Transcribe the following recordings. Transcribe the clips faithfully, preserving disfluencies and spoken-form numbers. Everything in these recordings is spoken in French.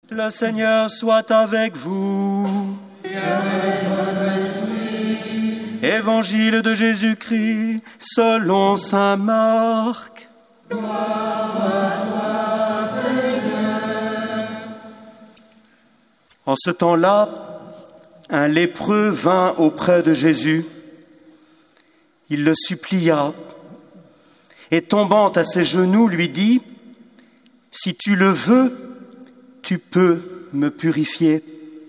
Le Seigneur soit avec vous. Et avec votre esprit. Évangile de Jésus-Christ selon saint Marc. Gloire à toi, Seigneur. En ce temps-là, un lépreux vint auprès de Jésus. Il le supplia et tombant à ses genoux lui dit : « Si tu le veux, tu peux me purifier. »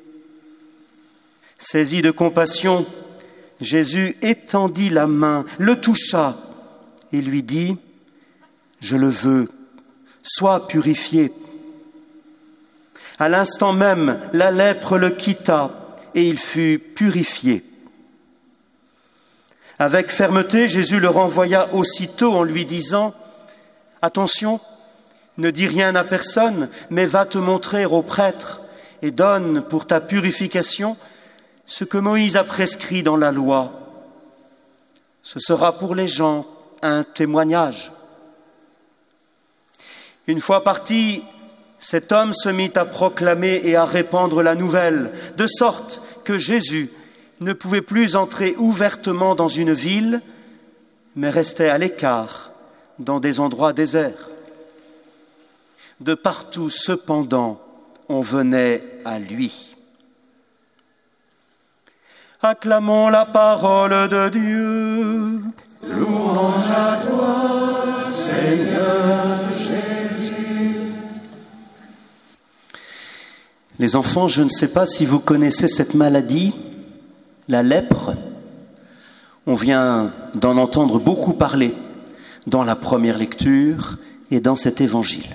Saisi de compassion, Jésus étendit la main, le toucha et lui dit : « Je le veux, sois purifié. » À l'instant même, la lèpre le quitta et il fut purifié. Avec fermeté, Jésus le renvoya aussitôt en lui disant : « Attention, ne dis rien à personne, mais va te montrer au prêtre et donne pour ta purification ce que Moïse a prescrit dans la loi. Ce sera pour les gens un témoignage. » Une fois parti, cet homme se mit à proclamer et à répandre la nouvelle, de sorte que Jésus ne pouvait plus entrer ouvertement dans une ville, mais restait à l'écart, dans des endroits déserts. De partout, cependant, on venait à lui. Acclamons la parole de Dieu. Louange à toi, Seigneur Jésus. Les enfants, je ne sais pas si vous connaissez cette maladie, la lèpre. On vient d'en entendre beaucoup parler dans la première lecture et dans cet évangile.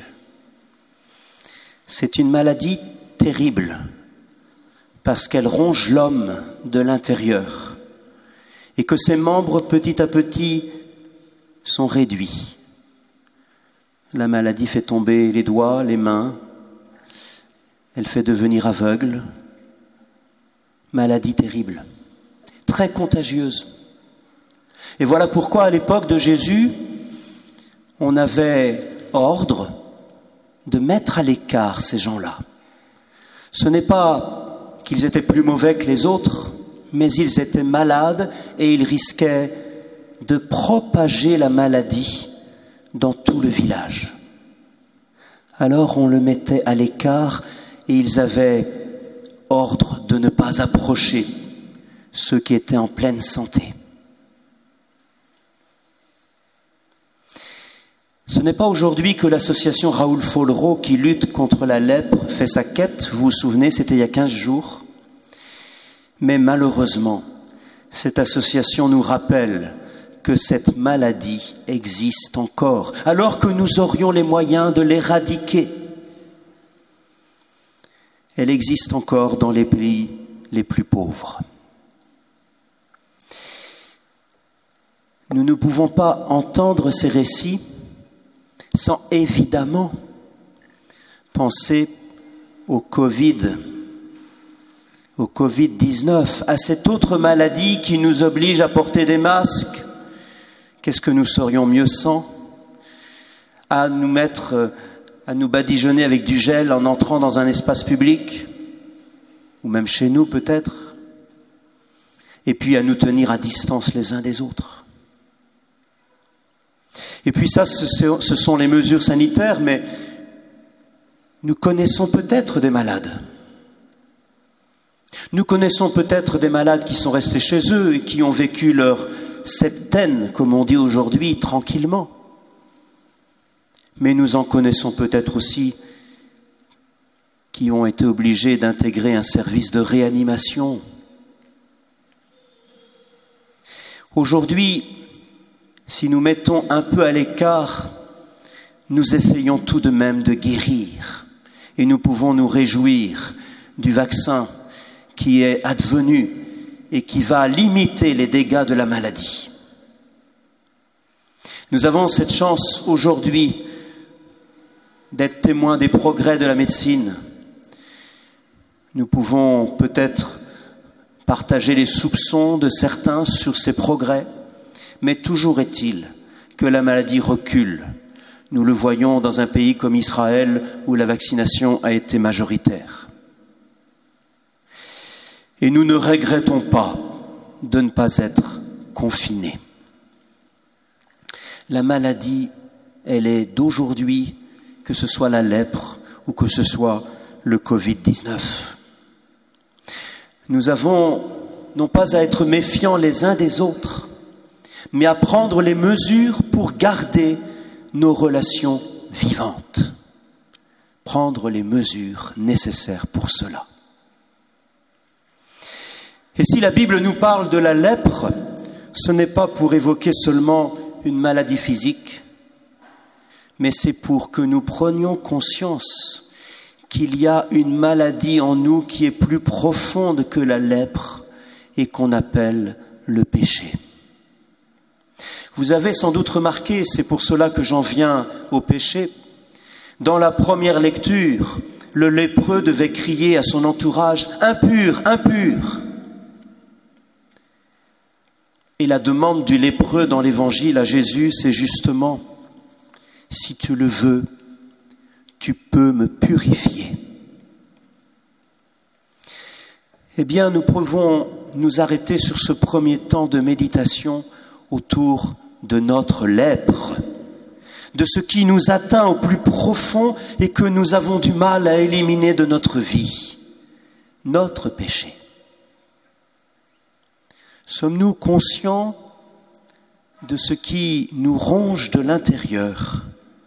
C'est une maladie terrible parce qu'elle ronge l'homme de l'intérieur et que ses membres, petit à petit, sont réduits. La maladie fait tomber les doigts, les mains, elle fait devenir aveugle. Maladie terrible, très contagieuse. Et voilà pourquoi, à l'époque de Jésus, on avait ordre de mettre à l'écart ces gens-là. Ce n'est pas qu'ils étaient plus mauvais que les autres, mais ils étaient malades et ils risquaient de propager la maladie dans tout le village. Alors on le mettait à l'écart et ils avaient ordre de ne pas approcher ceux qui étaient en pleine santé. Ce n'est pas aujourd'hui que l'association Raoul Follereau qui lutte contre la lèpre fait sa quête, vous vous souvenez, c'était il y a quinze jours. Mais malheureusement, cette association nous rappelle que cette maladie existe encore, alors que nous aurions les moyens de l'éradiquer. Elle existe encore dans les pays les plus pauvres. Nous ne pouvons pas entendre ces récits sans évidemment penser au Covid, au covid dix-neuf, à cette autre maladie qui nous oblige à porter des masques. Qu'est-ce que nous serions mieux sans ? À nous mettre, à nous badigeonner avec du gel en entrant dans un espace public, ou même chez nous peut-être, et puis à nous tenir à distance les uns des autres. Et puis ça, ce sont les mesures sanitaires, mais nous connaissons peut-être des malades. Nous connaissons peut-être des malades qui sont restés chez eux et qui ont vécu leur septaine, comme on dit aujourd'hui, tranquillement. Mais nous en connaissons peut-être aussi qui ont été obligés d'intégrer un service de réanimation. Aujourd'hui, si nous mettons un peu à l'écart, nous essayons tout de même de guérir. Et nous pouvons nous réjouir du vaccin qui est advenu et qui va limiter les dégâts de la maladie. Nous avons cette chance aujourd'hui d'être témoins des progrès de la médecine. Nous pouvons peut-être partager les soupçons de certains sur ces progrès, mais toujours est-il que la maladie recule, Nous le voyons dans un pays comme Israël où la vaccination a été majoritaire. Et nous ne regrettons pas de ne pas être confinés. La maladie, elle est d'aujourd'hui, que ce soit la lèpre ou que ce soit le covid dix-neuf. Nous avons non pas à être méfiants les uns des autres, mais à prendre les mesures pour garder nos relations vivantes. Prendre les mesures nécessaires pour cela. Et si la Bible nous parle de la lèpre, ce n'est pas pour évoquer seulement une maladie physique, mais c'est pour que nous prenions conscience qu'il y a une maladie en nous qui est plus profonde que la lèpre et qu'on appelle le péché. Vous avez sans doute remarqué, c'est pour cela que j'en viens au péché, dans la première lecture, le lépreux devait crier à son entourage « Impur, impur !» Et la demande du lépreux dans l'évangile à Jésus, c'est justement « Si tu le veux, tu peux me purifier. » Eh bien, nous pouvons nous arrêter sur ce premier temps de méditation autour de notre lèpre, de ce qui nous atteint au plus profond et que nous avons du mal à éliminer de notre vie, notre péché. Sommes-nous conscients de ce qui nous ronge de l'intérieur?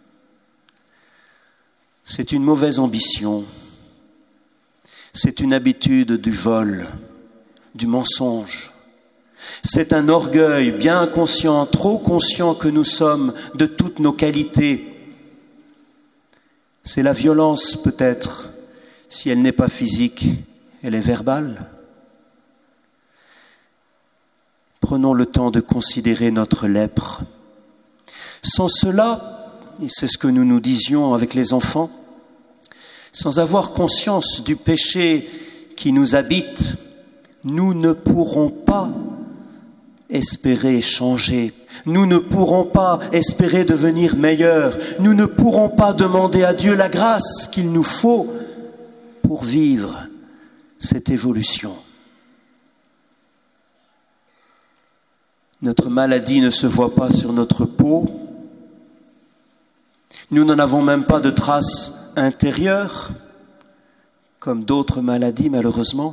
C'est une mauvaise ambition, c'est une habitude du vol, du mensonge. C'est un orgueil bien conscient, trop conscient que nous sommes de toutes nos qualités. C'est la violence peut-être, si elle n'est pas physique, elle est verbale. Prenons le temps de considérer notre lèpre. Sans cela, et c'est ce que nous nous disions avec les enfants, sans avoir conscience du péché qui nous habite, nous ne pourrons pas espérer changer. Nous ne pourrons pas espérer devenir meilleurs. Nous ne pourrons pas demander à Dieu la grâce qu'il nous faut pour vivre cette évolution. Notre maladie ne se voit pas sur notre peau. Nous n'en avons même pas de traces intérieures, comme d'autres maladies malheureusement.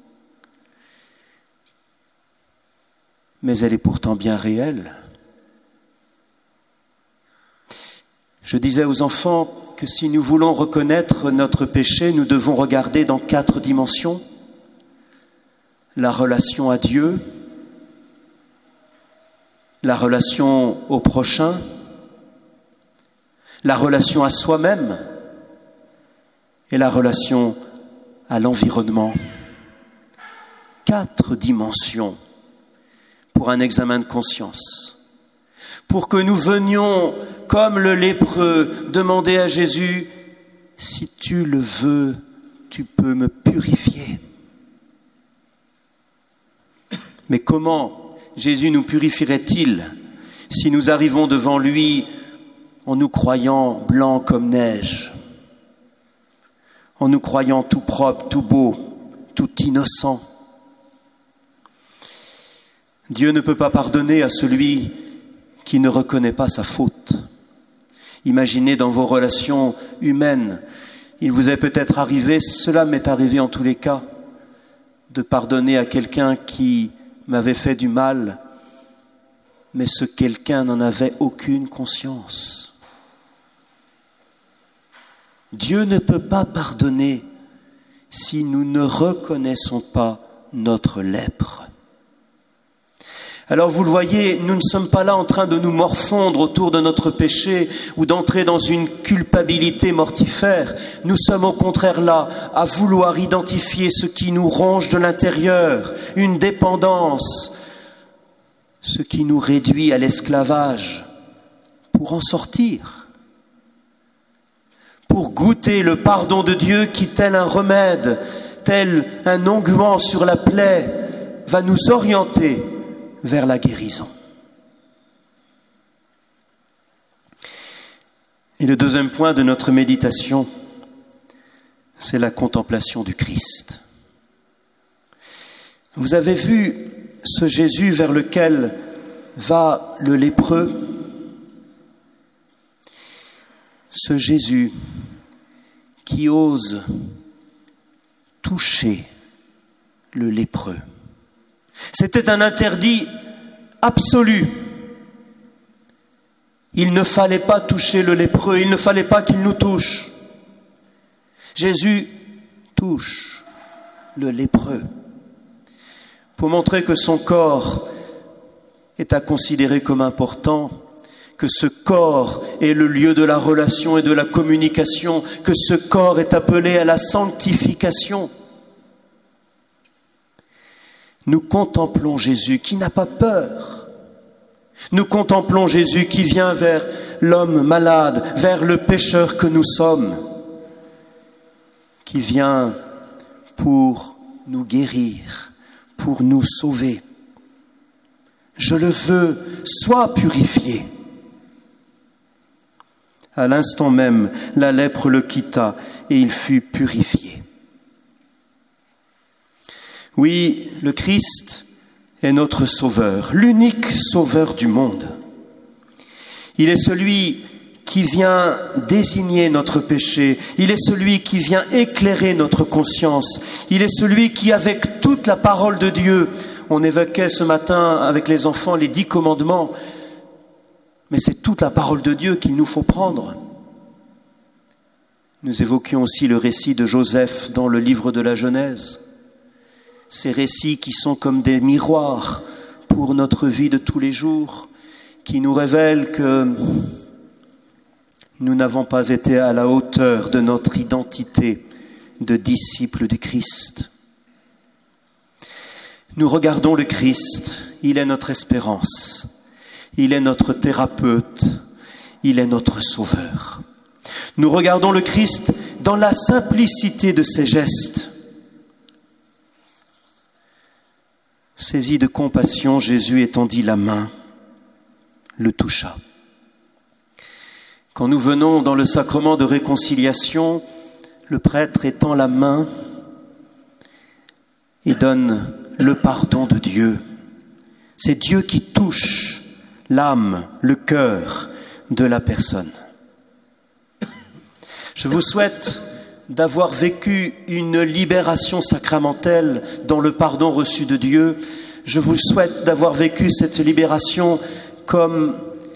Mais elle est pourtant bien réelle. Je disais aux enfants que si nous voulons reconnaître notre péché, nous devons regarder dans quatre dimensions. La relation à Dieu, la relation au prochain, la relation à soi-même et la relation à l'environnement. Quatre dimensions pour un examen de conscience, pour que nous venions, comme le lépreux, demander à Jésus, « Si tu le veux, tu peux me purifier. » Mais comment Jésus nous purifierait-il si nous arrivons devant lui en nous croyant blancs comme neige, en nous croyant tout propre, tout beau, tout innocent? Dieu ne peut pas pardonner à celui qui ne reconnaît pas sa faute. Imaginez dans vos relations humaines, il vous est peut-être arrivé, cela m'est arrivé en tous les cas, de pardonner à quelqu'un qui m'avait fait du mal, mais ce quelqu'un n'en avait aucune conscience. Dieu ne peut pas pardonner si nous ne reconnaissons pas notre lèpre. Alors vous le voyez, nous ne sommes pas là en train de nous morfondre autour de notre péché ou d'entrer dans une culpabilité mortifère. Nous sommes au contraire là à vouloir identifier ce qui nous ronge de l'intérieur, une dépendance, ce qui nous réduit à l'esclavage, pour en sortir, pour goûter le pardon de Dieu qui, tel un remède, tel un onguent sur la plaie, va nous orienter vers la guérison. Et le deuxième point de notre méditation, c'est la contemplation du Christ. Vous avez vu ce Jésus vers lequel va le lépreux, ce Jésus qui ose toucher le lépreux. C'était un interdit absolu. Il ne fallait pas toucher le lépreux, il ne fallait pas qu'il nous touche. Jésus touche le lépreux pour montrer que son corps est à considérer comme important, que ce corps est le lieu de la relation et de la communication, que ce corps est appelé à la sanctification. Nous contemplons Jésus qui n'a pas peur. Nous contemplons Jésus qui vient vers l'homme malade, vers le pécheur que nous sommes, qui vient pour nous guérir, pour nous sauver. Je le veux, sois purifié. À l'instant même, la lèpre le quitta et il fut purifié. Oui, le Christ est notre sauveur, l'unique sauveur du monde. Il est celui qui vient désigner notre péché. Il est celui qui vient éclairer notre conscience. Il est celui qui, avec toute la parole de Dieu, on évoquait ce matin avec les enfants les dix commandements, mais c'est toute la parole de Dieu qu'il nous faut prendre. Nous évoquions aussi le récit de Joseph dans le livre de la Genèse. Ces récits qui sont comme des miroirs pour notre vie de tous les jours, qui nous révèlent que nous n'avons pas été à la hauteur de notre identité de disciples du Christ. Nous regardons le Christ, il est notre espérance, il est notre thérapeute, il est notre sauveur. Nous regardons le Christ dans la simplicité de ses gestes. Saisi de compassion, Jésus étendit la main, le toucha. Quand nous venons dans le sacrement de réconciliation, le prêtre étend la main et donne le pardon de Dieu. C'est Dieu qui touche l'âme, le cœur de la personne. Je vous souhaite d'avoir vécu une libération sacramentelle dans le pardon reçu de Dieu. Je vous souhaite d'avoir vécu cette libération comme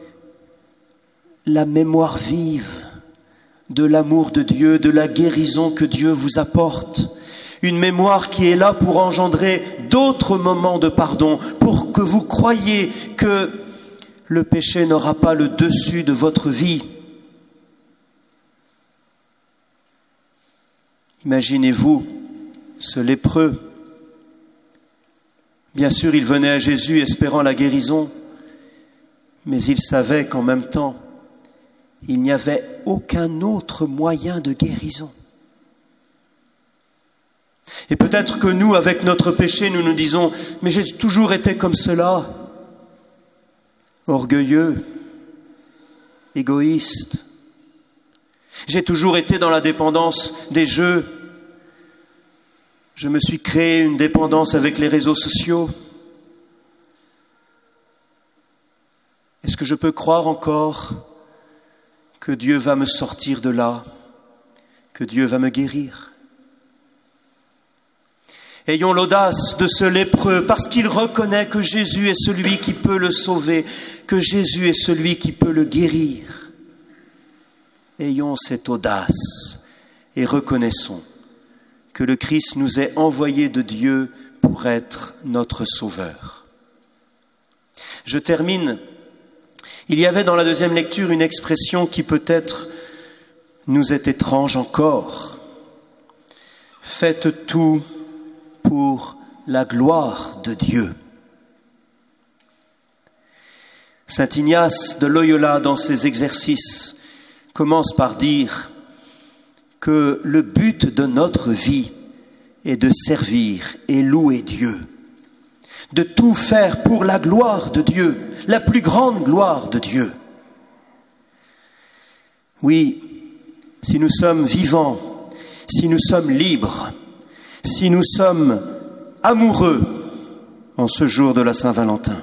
la mémoire vive de l'amour de Dieu, de la guérison que Dieu vous apporte. Une mémoire qui est là pour engendrer d'autres moments de pardon, pour que vous croyiez que le péché n'aura pas le dessus de votre vie. Imaginez-vous ce lépreux. Bien sûr, il venait à Jésus espérant la guérison, mais il savait qu'en même temps, il n'y avait aucun autre moyen de guérison. Et peut-être que nous, avec notre péché, nous nous disons « Mais j'ai toujours été comme cela, orgueilleux, égoïste. J'ai toujours été dans la dépendance des jeux. Je me suis créé une dépendance avec les réseaux sociaux. Est-ce que je peux croire encore que Dieu va me sortir de là, que Dieu va me guérir ? Ayons l'audace de ce lépreux parce qu'il reconnaît que Jésus est celui qui peut le sauver, que Jésus est celui qui peut le guérir. Ayons cette audace et reconnaissons que le Christ nous est envoyé de Dieu pour être notre sauveur. Je termine. Il y avait dans la deuxième lecture une expression qui peut-être nous est étrange encore. Faites tout pour la gloire de Dieu. Saint Ignace de Loyola, dans ses exercices, commence par dire que le but de notre vie est de servir et louer Dieu, de tout faire pour la gloire de Dieu, la plus grande gloire de Dieu. Oui, si nous sommes vivants, si nous sommes libres, si nous sommes amoureux en ce jour de la Saint-Valentin,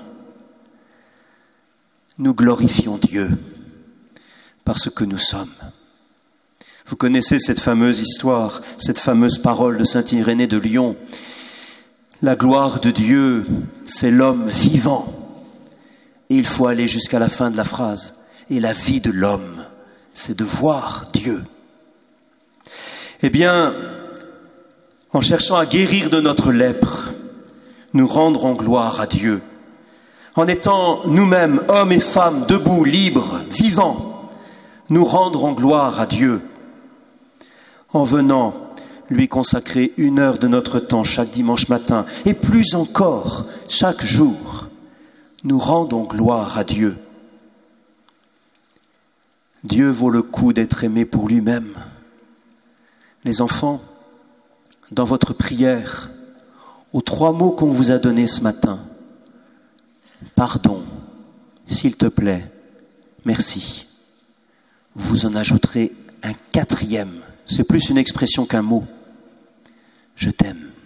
nous glorifions Dieu parce que nous sommes. Vous connaissez cette fameuse histoire, cette fameuse parole de saint Irénée de Lyon. La gloire de Dieu, c'est l'homme vivant. Et il faut aller jusqu'à la fin de la phrase. Et la vie de l'homme, c'est de voir Dieu. Eh bien, en cherchant à guérir de notre lèpre, nous rendrons gloire à Dieu. En étant nous-mêmes, hommes et femmes, debout, libres, vivants, nous rendrons gloire à Dieu. En venant lui consacrer une heure de notre temps chaque dimanche matin, et plus encore, chaque jour, nous rendons gloire à Dieu. Dieu vaut le coup d'être aimé pour lui-même. Les enfants, dans votre prière, aux trois mots qu'on vous a donnés ce matin, pardon, s'il te plaît, merci, vous en ajouterez un quatrième. C'est plus une expression qu'un mot. Je t'aime.